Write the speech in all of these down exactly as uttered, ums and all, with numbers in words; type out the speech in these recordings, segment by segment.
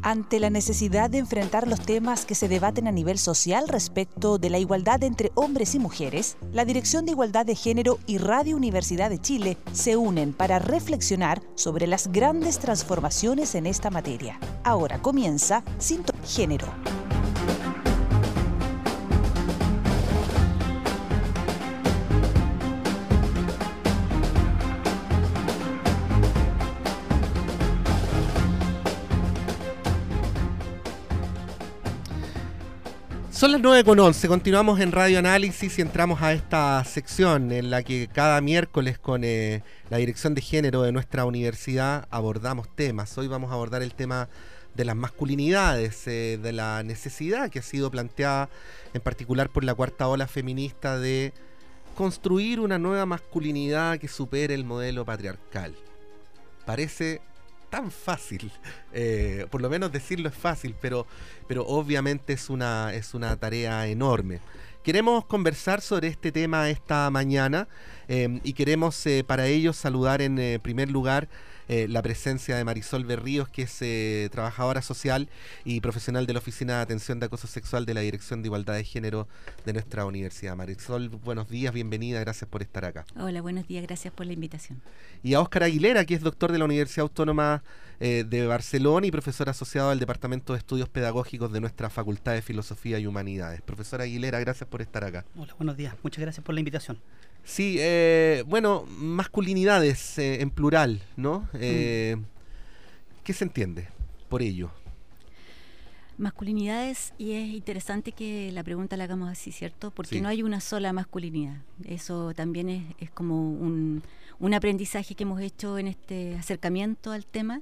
Ante la necesidad de enfrentar los temas que se debaten a nivel social respecto de la igualdad entre hombres y mujeres, la Dirección de Igualdad de Género y Radio Universidad de Chile se unen para reflexionar sobre las grandes transformaciones en esta materia. Ahora comienza Sintonía Género. Son las nueve con once, continuamos en Radio Análisis y entramos a esta sección en la que cada miércoles con eh, la Dirección de Género de nuestra universidad abordamos temas. Hoy vamos a abordar el tema de las masculinidades, eh, de la necesidad que ha sido planteada en particular por la cuarta ola feminista de construir una nueva masculinidad que supere el modelo patriarcal. Parece tan fácil, eh, por lo menos decirlo es fácil, pero, pero obviamente es una, es una tarea enorme. Queremos conversar sobre este tema esta mañana eh, y queremos eh, para ello saludar en eh, primer lugar eh, la presencia de Marisol Berríos, que es eh, trabajadora social y profesional de la Oficina de Atención de Acoso Sexual de la Dirección de Igualdad de Género de nuestra universidad. Marisol, buenos días, bienvenida, gracias por estar acá. Hola, buenos días, gracias por la invitación. Y a Óscar Aguilera, que es doctor de la Universidad Autónoma eh, de Barcelona y profesor asociado del Departamento de Estudios Pedagógicos de nuestra Facultad de Filosofía y Humanidades. Profesor Aguilera, gracias por estar acá. Hola, buenos días, muchas gracias por la invitación. Sí, eh, bueno, masculinidades eh, en plural, ¿no? Eh, mm. ¿Qué se entiende por ello? Masculinidades, y es interesante que la pregunta la hagamos así, ¿cierto? Porque sí, no hay una sola masculinidad. Eso también es, es como un, un aprendizaje que hemos hecho en este acercamiento al tema,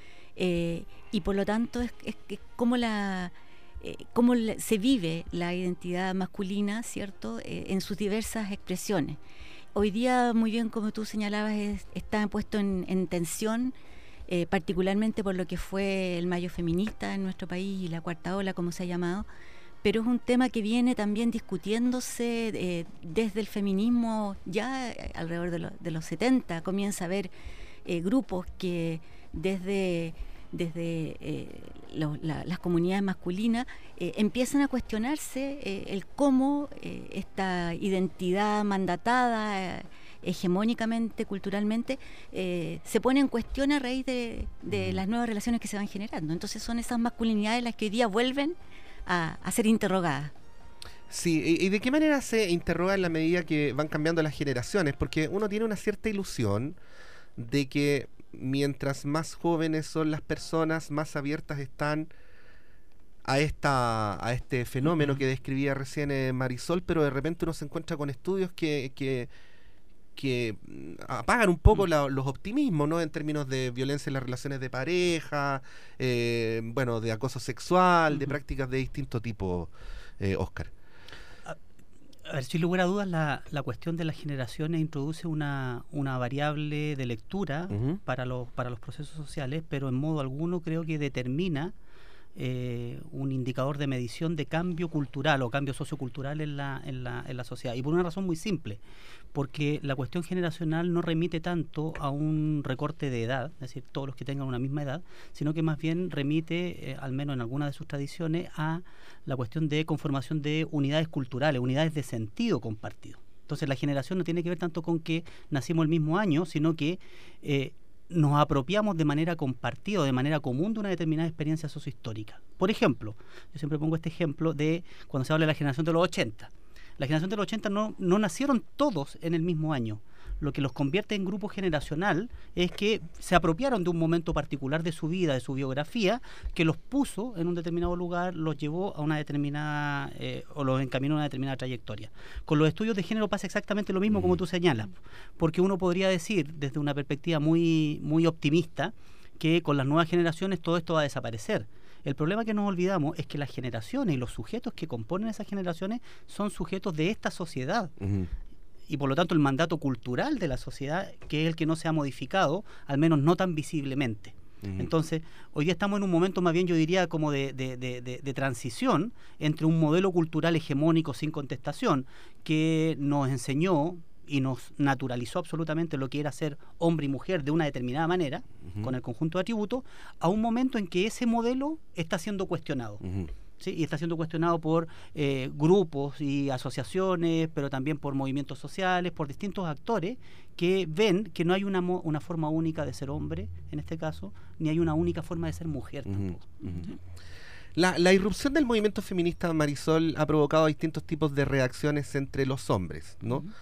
eh, y por lo tanto es, es, es como la... Eh, cómo se vive la identidad masculina, ¿cierto?, eh, en sus diversas expresiones. Hoy día, muy bien como tú señalabas, es, está puesto en, en tensión, eh, particularmente por lo que fue el Mayo Feminista en nuestro país y la cuarta ola, como se ha llamado, pero es un tema que viene también discutiéndose eh, desde el feminismo ya eh, alrededor de, lo, de los setenta. Comienza a haber eh, grupos que desde... desde eh, lo, la, las comunidades masculinas, eh, empiezan a cuestionarse eh, el cómo eh, esta identidad mandatada eh, hegemónicamente, culturalmente, eh, se pone en cuestión a raíz de, de las nuevas relaciones que se van generando. Entonces son esas masculinidades las que hoy día vuelven a, a ser interrogadas. Sí, ¿y de qué manera se interroga en la medida que van cambiando las generaciones? Porque uno tiene una cierta ilusión de que mientras más jóvenes son las personas, más abiertas están a esta a este fenómeno que describía recién eh, Marisol, pero de repente uno se encuentra con estudios que, que, que apagan un poco la, los optimismos, ¿no? En términos de violencia en las relaciones de pareja, eh, bueno, de acoso sexual, uh-huh. de prácticas de distinto tipo, eh, Óscar. A ver, sin lugar a dudas, la, la cuestión de las generaciones introduce una, una variable de lectura uh-huh. para, los, para los procesos sociales, pero en modo alguno creo que determina eh, un indicador de medición de cambio cultural o cambio sociocultural en la, en, la, en la sociedad. Y por una razón muy simple, porque la cuestión generacional no remite tanto a un recorte de edad, es decir, todos los que tengan una misma edad, sino que más bien remite, eh, al menos en algunas de sus tradiciones, a la cuestión de conformación de unidades culturales, unidades de sentido compartido. Entonces la generación no tiene que ver tanto con que nacimos el mismo año, sino que eh, nos apropiamos de manera compartida, de manera común de una determinada experiencia sociohistórica. Por ejemplo, yo siempre pongo este ejemplo de cuando se habla de la generación de los ochenta. La generación de los ochenta no, no nacieron todos en el mismo año. Lo que los convierte en grupo generacional es que se apropiaron de un momento particular de su vida, de su biografía, que los puso en un determinado lugar, los llevó a una determinada, eh, o los encaminó a una determinada trayectoria. Con los estudios de género pasa exactamente lo mismo, como tú señalas, porque uno podría decir, desde una perspectiva muy, muy optimista, que con las nuevas generaciones todo esto va a desaparecer. El problema que nos olvidamos es que las generaciones y los sujetos que componen esas generaciones son sujetos de esta sociedad. Uh-huh. Y por lo tanto el mandato cultural de la sociedad, que es el que no se ha modificado, al menos no tan visiblemente. Uh-huh. Entonces, hoy día estamos en un momento más bien, yo diría, como de, de, de, de, de transición entre un modelo cultural hegemónico sin contestación, que nos enseñó y nos naturalizó absolutamente lo que era ser hombre y mujer de una determinada manera, uh-huh. con el conjunto de atributos, a un momento en que ese modelo está siendo cuestionado. Uh-huh. ¿Sí? Y está siendo cuestionado por eh, grupos y asociaciones, pero también por movimientos sociales, por distintos actores que ven que no hay una, mo- una forma única de ser hombre, en este caso, ni hay una única forma de ser mujer tampoco. Uh-huh. Uh-huh. La, la irrupción del movimiento feminista, Marisol, ha provocado distintos tipos de reacciones entre los hombres, ¿no? Uh-huh.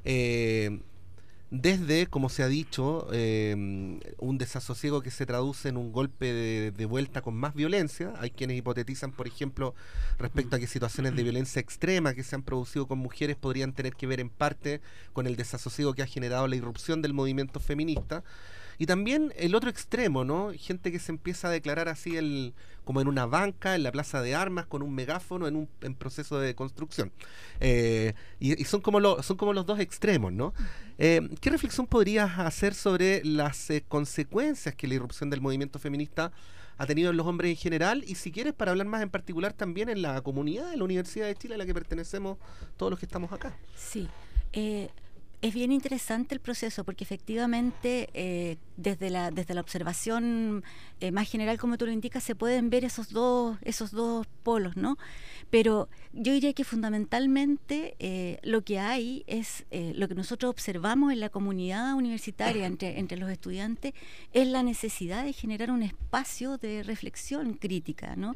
Eh, desde, como se ha dicho, eh, un desasosiego que se traduce en un golpe de, de vuelta con más violencia. Hay quienes hipotetizan, por ejemplo, respecto a que situaciones de violencia extrema que se han producido con mujeres podrían tener que ver en parte con el desasosiego que ha generado la irrupción del movimiento feminista. Y también el otro extremo, ¿no? Gente que se empieza a declarar así el, como en una banca, en la plaza de armas, con un megáfono en un en proceso de construcción. Eh, y, y son como lo, son como los dos extremos, ¿no? Eh, ¿Qué reflexión podrías hacer sobre las eh, consecuencias que la irrupción del movimiento feminista ha tenido en los hombres en general? Y si quieres, para hablar más en particular también en la comunidad de la Universidad de Chile a la que pertenecemos todos los que estamos acá. Sí. Eh... Es bien interesante el proceso porque efectivamente eh, desde la desde la observación eh, más general, como tú lo indicas, se pueden ver esos dos esos dos polos, ¿no? Pero yo diría que fundamentalmente eh, lo que hay es eh, lo que nosotros observamos en la comunidad universitaria entre entre los estudiantes es la necesidad de generar un espacio de reflexión crítica, ¿no?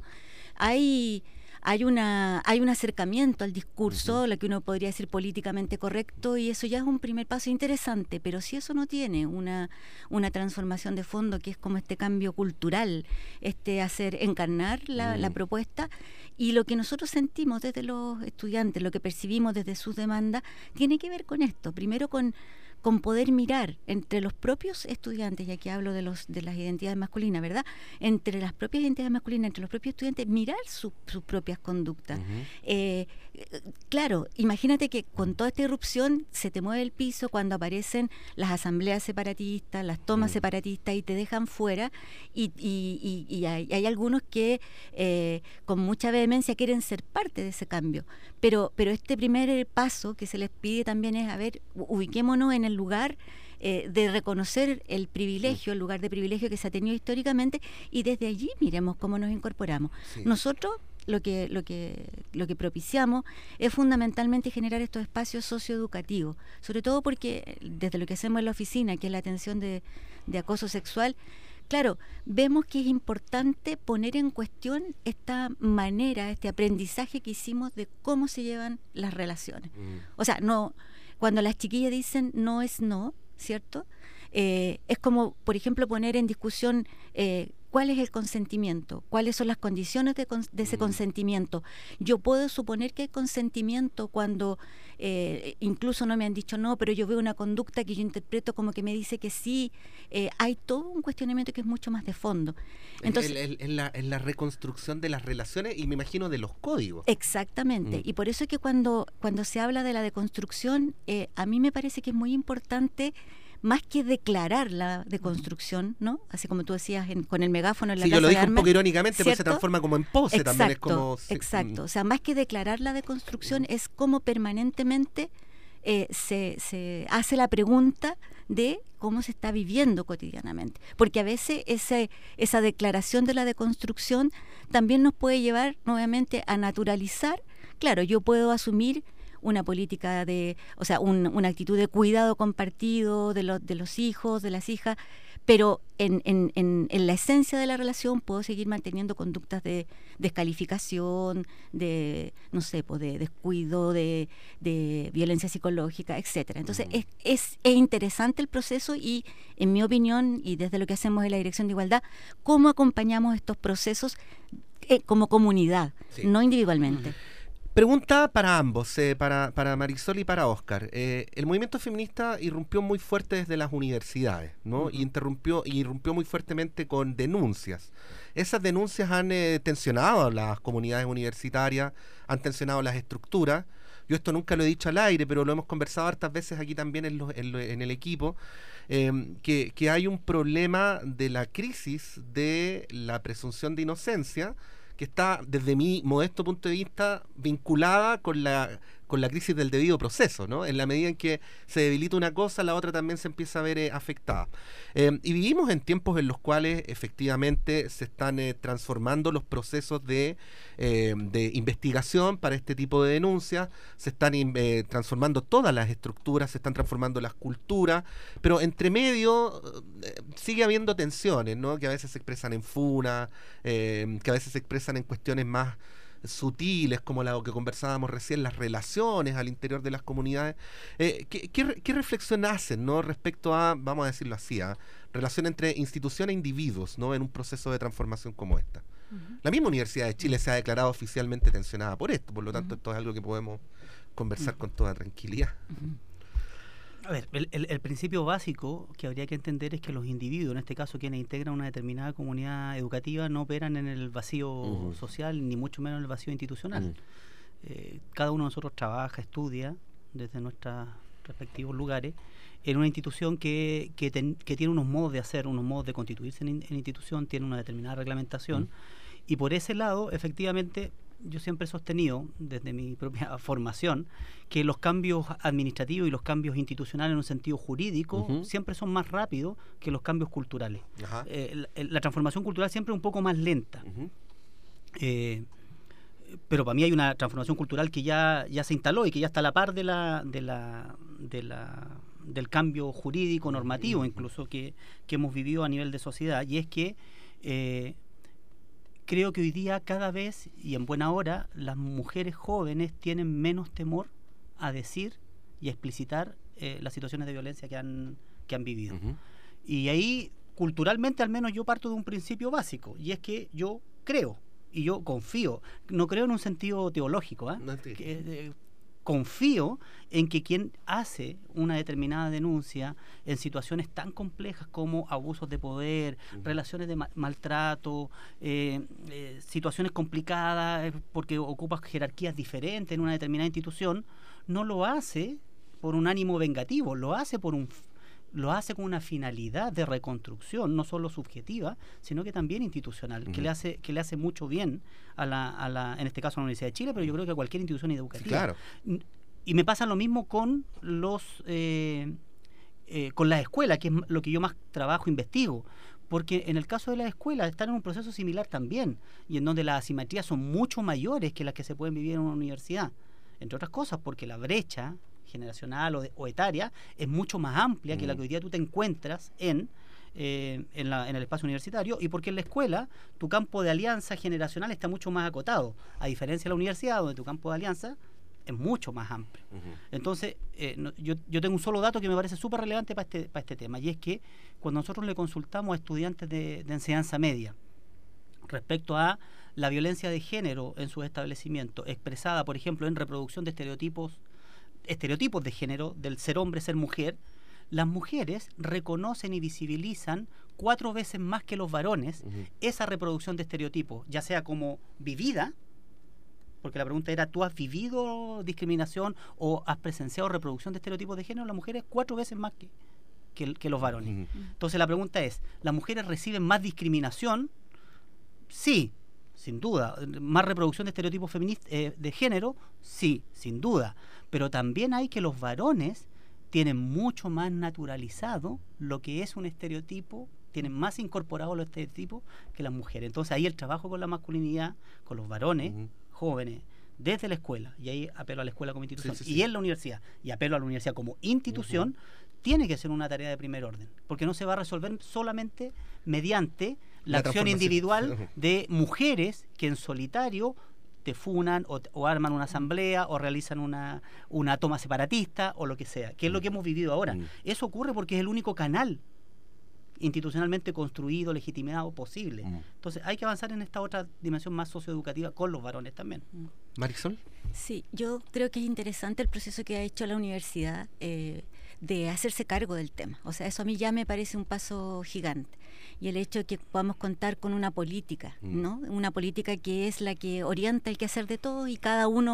Hay Hay una hay un acercamiento al discurso, uh-huh. lo que uno podría decir políticamente correcto, y eso ya es un primer paso interesante, pero si eso no tiene una, una transformación de fondo, que es como este cambio cultural, este hacer encarnar la, uh-huh. la propuesta, y lo que nosotros sentimos desde los estudiantes, lo que percibimos desde sus demandas, tiene que ver con esto, primero con con poder mirar entre los propios estudiantes, y aquí hablo de los de las identidades masculinas, ¿verdad? Entre las propias identidades masculinas, entre los propios estudiantes, mirar su, sus propias conductas. Uh-huh. Eh, claro, imagínate que con toda esta irrupción se te mueve el piso cuando aparecen las asambleas separatistas, las tomas uh-huh. separatistas, y te dejan fuera, y, y, y, y hay, hay algunos que eh, con mucha vehemencia quieren ser parte de ese cambio. Pero, pero este primer paso que se les pide también es, a ver, ubiquémonos en el lugar eh, de reconocer el privilegio, el lugar de privilegio que se ha tenido históricamente, y desde allí miremos cómo nos incorporamos. Sí. Nosotros lo que, lo que, lo que propiciamos es fundamentalmente generar estos espacios socioeducativos, sobre todo porque desde lo que hacemos en la oficina, que es la atención de, de acoso sexual, claro, vemos que es importante poner en cuestión esta manera, este aprendizaje que hicimos de cómo se llevan las relaciones. Mm. O sea, no, cuando las chiquillas dicen no es no, ¿cierto? Eh, es como, por ejemplo, poner en discusión eh, cuál es el consentimiento, cuáles son las condiciones de, con, de ese mm. consentimiento. Yo puedo suponer que hay consentimiento cuando eh, incluso no me han dicho no, pero yo veo una conducta que yo interpreto como que me dice que sí. Eh, hay todo un cuestionamiento que es mucho más de fondo. Entonces, en, en, en, la, en la reconstrucción de las relaciones y me imagino de los códigos. Exactamente. Mm. Y por eso es que cuando, cuando se habla de la deconstrucción, eh, a mí me parece que es muy importante, más que declarar la deconstrucción, ¿no? Así como tú decías en, con el megáfono en la sí, Plaza yo lo dije de Armas, un poco irónicamente, ¿cierto? Pero se transforma como en pose. Exacto, también. Es como, exacto. Mm. O sea, más que declarar la deconstrucción, mm. es como permanentemente eh, se, se hace la pregunta de cómo se está viviendo cotidianamente. Porque a veces ese, esa declaración de la deconstrucción también nos puede llevar nuevamente a naturalizar. Claro, yo puedo asumir una política de, o sea, un, una actitud de cuidado compartido de, lo, de los hijos, de las hijas, pero en, en, en, en la esencia de la relación puedo seguir manteniendo conductas de descalificación, de, no sé, pues de descuido, de, de violencia psicológica, etcétera. Entonces, uh-huh. es, es, es interesante el proceso y, en mi opinión, y desde lo que hacemos en la Dirección de Igualdad, cómo acompañamos estos procesos eh, como comunidad, sí. no individualmente. Uh-huh. Pregunta para ambos, eh, para, para Marisol y para Óscar. Eh, el movimiento feminista irrumpió muy fuerte desde las universidades, ¿no? Uh-huh. Y interrumpió, irrumpió muy fuertemente con denuncias. Esas denuncias han eh, tensionado a las comunidades universitarias, han tensionado las estructuras. Yo esto nunca lo he dicho al aire, pero lo hemos conversado hartas veces aquí también en, los, en, lo, en el equipo, eh, que, que hay un problema de la crisis de la presunción de inocencia, que está, desde mi modesto punto de vista, vinculada con la con la crisis del debido proceso, ¿no? En la medida en que se debilita una cosa, la otra también se empieza a ver eh, afectada. Eh, y vivimos en tiempos en los cuales efectivamente se están eh, transformando los procesos de, eh, de investigación para este tipo de denuncias, se están eh, transformando todas las estructuras, se están transformando las culturas, pero entre medio eh, sigue habiendo tensiones, ¿no? Que a veces se expresan en funa, eh, que a veces se expresan en cuestiones más sutiles, como la que conversábamos recién, las relaciones al interior de las comunidades. Eh, ¿qué, qué, ¿Qué reflexión hacen, ¿no? respecto a, vamos a decirlo así, a relación entre institución e individuos, ¿no? en un proceso de transformación como esta? Uh-huh. La misma Universidad de Chile se ha declarado oficialmente tensionada por esto, por lo tanto uh-huh. esto es algo que podemos conversar uh-huh. con toda tranquilidad. Uh-huh. A ver, el, el, el principio básico que habría que entender es que los individuos, en este caso quienes integran una determinada comunidad educativa, no operan en el vacío uh-huh. social, ni mucho menos en el vacío institucional. Uh-huh. Eh, cada uno de nosotros trabaja, estudia desde nuestros respectivos lugares en una institución que, que, ten, que tiene unos modos de hacer, unos modos de constituirse en, en institución, tiene una determinada reglamentación, uh-huh. y por ese lado, efectivamente, yo siempre he sostenido, desde mi propia formación, que los cambios administrativos y los cambios institucionales en un sentido jurídico uh-huh. siempre son más rápidos que los cambios culturales. Uh-huh. Eh, la, la transformación cultural siempre es un poco más lenta. Uh-huh. Eh, pero para mí hay una transformación cultural que ya, ya se instaló y que ya está a la par de la, de la, de la, del cambio jurídico, normativo, uh-huh. incluso, que, que hemos vivido a nivel de sociedad, y es que eh, creo que hoy día cada vez, y en buena hora, las mujeres jóvenes tienen menos temor a decir y a explicitar eh, las situaciones de violencia que han, que han vivido. Uh-huh. Y ahí, culturalmente, al menos yo parto de un principio básico, y es que yo creo, y yo confío, no creo en un sentido teológico, ¿eh? No que, eh, confío en que quien hace una determinada denuncia en situaciones tan complejas como abusos de poder, uh-huh. relaciones de ma- maltrato, eh, eh, situaciones complicadas porque ocupa jerarquías diferentes en una determinada institución, no lo hace por un ánimo vengativo, lo hace por un lo hace con una finalidad de reconstrucción, no solo subjetiva, sino que también institucional, uh-huh. que le hace que le hace mucho bien a la, a la, en este caso a la Universidad de Chile, pero yo creo que a cualquier institución educativa. Claro. Y me pasa lo mismo con los eh, eh, con las escuelas, que es lo que yo más trabajo, investigo, porque en el caso de las escuelas están en un proceso similar también, y en donde las asimetrías son mucho mayores que las que se pueden vivir en una universidad, entre otras cosas porque la brecha generacional o, de, o etaria es mucho más amplia mm. que la que hoy día tú te encuentras en, eh, en, la, en el espacio universitario, y porque en la escuela tu campo de alianza generacional está mucho más acotado, a diferencia de la universidad, donde tu campo de alianza es mucho más amplio. Uh-huh. Entonces, eh, no, yo, yo tengo un solo dato que me parece súper relevante para este, para este tema, y es que cuando nosotros le consultamos a estudiantes de, de enseñanza media respecto a la violencia de género en sus establecimientos, expresada, por ejemplo, en reproducción de estereotipos estereotipos de género, del ser hombre, ser mujer, las mujeres reconocen y visibilizan cuatro veces más que los varones uh-huh. esa reproducción de estereotipos, ya sea como vivida, porque la pregunta era, ¿tú has vivido discriminación o has presenciado reproducción de estereotipos de género? Las mujeres cuatro veces más que, que, que los varones. Uh-huh. Entonces la pregunta es, ¿las mujeres reciben más discriminación? Sí, sin duda. ¿Más reproducción de estereotipos feminist- eh, de género? Sí, sin duda. Pero también hay que los varones tienen mucho más naturalizado lo que es un estereotipo, tienen más incorporados los estereotipos que las mujeres. Entonces ahí el trabajo con la masculinidad, con los varones uh-huh. jóvenes, desde la escuela, y ahí apelo a la escuela como institución, sí, sí, sí. y en la universidad, y apelo a la universidad como institución, uh-huh. tiene que ser una tarea de primer orden, porque no se va a resolver solamente mediante la, la acción individual uh-huh. de mujeres que en solitario te funan o, o arman una asamblea o realizan una, una toma separatista o lo que sea, que es lo que hemos vivido ahora. Mm. Eso ocurre porque es el único canal institucionalmente construido, legitimado, posible. Mm. Entonces hay que avanzar en esta otra dimensión más socioeducativa con los varones también. Marisol. Sí, yo creo que es interesante el proceso que ha hecho la universidad eh, de hacerse cargo del tema. O sea, eso a mí ya me parece un paso gigante. Y el hecho de que podamos contar con una política, ¿no? Una política que es la que orienta el quehacer de todos, y cada uno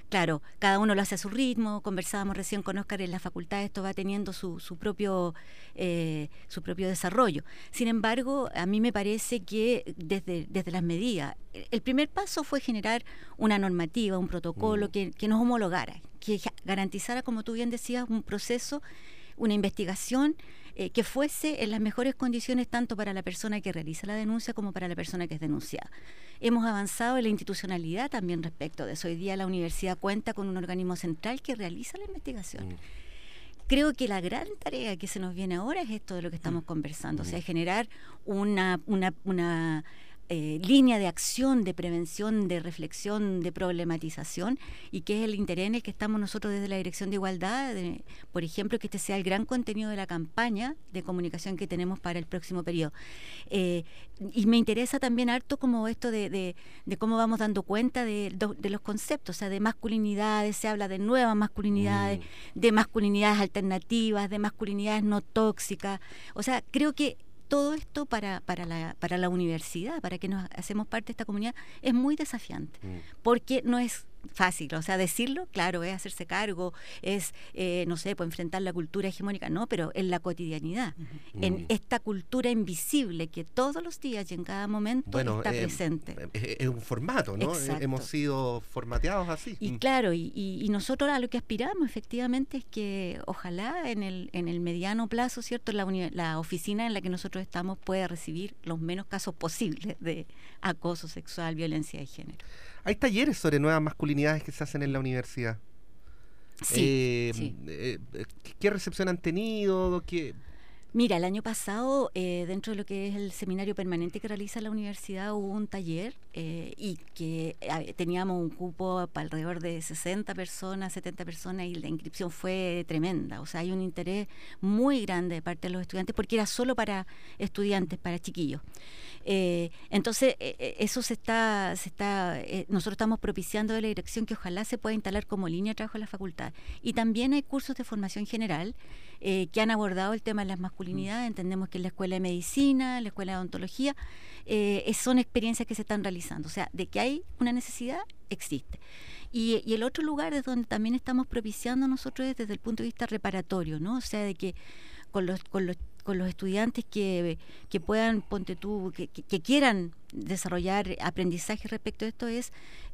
claro, cada uno lo hace a su ritmo. Conversábamos recién con Óscar, en la facultad esto va teniendo su, su propio eh, su propio desarrollo. Sin embargo, a mí me parece que desde, desde las medidas, el primer paso fue generar una normativa, un protocolo mm. que, que nos homologara, que garantizara, como tú bien decías, un proceso, una investigación eh, que fuese en las mejores condiciones tanto para la persona que realiza la denuncia como para la persona que es denunciada. Hemos avanzado en la institucionalidad también respecto de eso. Hoy día la universidad cuenta con un organismo central que realiza la investigación. Mm. Creo que la gran tarea que se nos viene ahora es esto de lo que estamos mm. conversando, mm. o sea, generar una... una, una Eh, línea de acción, de prevención, de reflexión, de problematización, y que es el interés en el que estamos nosotros desde la Dirección de Igualdad, de, por ejemplo, que este sea el gran contenido de la campaña de comunicación que tenemos para el próximo periodo. Eh, y me interesa también harto como esto de, de, de cómo vamos dando cuenta de, de, de los conceptos, o sea, de masculinidades, se habla de nuevas masculinidades, mm. de masculinidades alternativas, de masculinidades no tóxicas, o sea, creo que todo esto para, para, la, para la universidad, para que nos hacemos parte de esta comunidad, es muy desafiante, mm. porque no es fácil, o sea, decirlo, claro, es hacerse cargo, es, eh, no sé, pues enfrentar la cultura hegemónica, no, pero en la cotidianidad, mm. en esta cultura invisible que todos los días y en cada momento bueno, está eh, presente. Es, es un formato, ¿no? Exacto. Hemos sido formateados así. Y mm. claro, y, y, y nosotros a lo que aspiramos efectivamente es que ojalá en el, en el mediano plazo, ¿cierto?, la, la oficina en la que nosotros estamos pueda recibir los menos casos posibles de acoso sexual, violencia de género. Hay talleres sobre nuevas masculinidades que se hacen en la universidad. Sí, eh, sí. Eh, ¿Qué recepción han tenido? ¿Qué... Mira, el año pasado, eh, dentro de lo que es el seminario permanente que realiza la universidad, hubo un taller eh, y que eh, teníamos un cupo para alrededor de sesenta personas, setenta personas, y la inscripción fue tremenda. O sea, hay un interés muy grande de parte de los estudiantes porque era solo para estudiantes, para chiquillos. Eh, entonces, eh, eso se está, se está eh, nosotros estamos propiciando de la dirección que ojalá se pueda instalar como línea de trabajo en la facultad. Y también hay cursos de formación general eh, que han abordado el tema de las masculinidades. Entendemos que en la Escuela de Medicina, en la Escuela de Odontología, eh, son experiencias que se están realizando. O sea, de que hay una necesidad, existe. Y, y el otro lugar es donde también estamos propiciando nosotros es desde el punto de vista reparatorio, ¿no? O sea, de que con los, con los con los estudiantes que, que puedan, ponte tú, que, que, que quieran desarrollar aprendizaje respecto a esto, es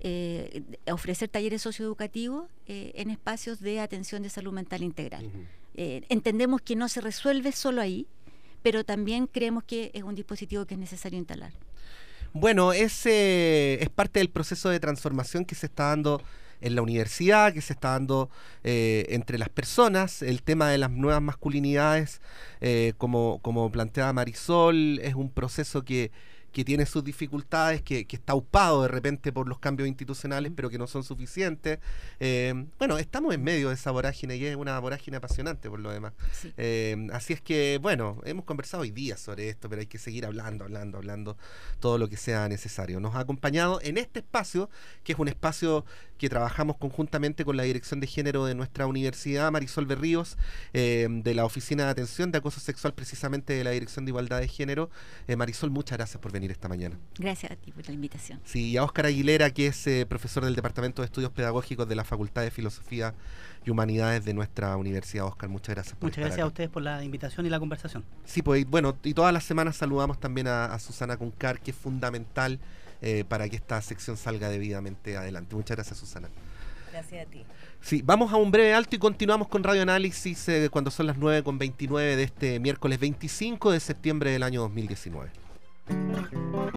eh, ofrecer talleres socioeducativos eh, en espacios de atención de salud mental integral. Uh-huh. Eh, entendemos que no se resuelve solo ahí, pero también creemos que es un dispositivo que es necesario instalar. Bueno, ese es parte del proceso de transformación que se está dando en la universidad, que se está dando eh, entre las personas. El tema de las nuevas masculinidades, eh, como, como planteaba Marisol, es un proceso que, que tiene sus dificultades, que, que está aupado de repente por los cambios institucionales, pero que no son suficientes. Eh, bueno, estamos en medio de esa vorágine y es una vorágine apasionante por lo demás. Sí. Eh, así es que, bueno, hemos conversado hoy día sobre esto, pero hay que seguir hablando, hablando, hablando todo lo que sea necesario. Nos ha acompañado en este espacio, que es un espacio que trabajamos conjuntamente con la Dirección de Género de nuestra universidad, Marisol Berríos, eh, de la Oficina de Atención de Acoso Sexual, precisamente de la Dirección de Igualdad de Género. Eh, Marisol, muchas gracias por venir esta mañana. Gracias a ti por la invitación. Sí, y a Óscar Aguilera, que es eh, profesor del Departamento de Estudios Pedagógicos de la Facultad de Filosofía y Humanidades de nuestra universidad. Óscar, muchas gracias por Muchas gracias acá. A ustedes por la invitación y la conversación. Sí, pues bueno, y todas las semanas saludamos también a, a Susana Cuncar, que es fundamental eh, para que esta sección salga debidamente adelante. Muchas gracias, Susana. Gracias a ti. Sí, vamos a un breve alto y continuamos con Radio Análisis eh, cuando son las nueve con veintinueve de este miércoles veinticinco de septiembre del año dos mil diecinueve.